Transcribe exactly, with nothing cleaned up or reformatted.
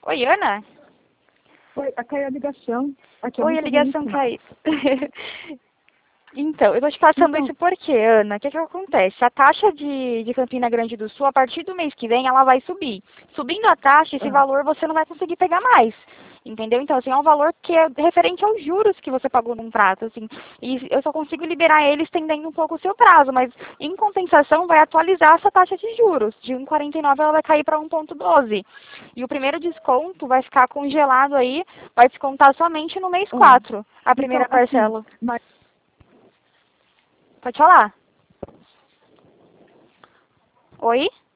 Oi, Ana? Oi, tá caiu a ligação. Aqui é Oi, a muito ligação bonito. caiu. Então, eu tô te passando Então, isso porque, Ana, o que que acontece? A taxa de, de Campina Grande do Sul, a partir do mês que vem, ela vai subir. Subindo a taxa, esse ah, valor você não vai conseguir pegar mais. Entendeu? Então, assim, é um valor que é referente aos juros que você pagou num prato, assim. E eu só consigo liberar ele estendendo um pouco o seu prazo, mas, em compensação, vai atualizar essa taxa de juros. De um vírgula quarenta e nove ela vai cair para um vírgula doze. E o primeiro desconto vai ficar congelado aí, vai descontar somente no mês ah. quatro, a Então, primeira assim, parcela. mas Pode falar. Oi?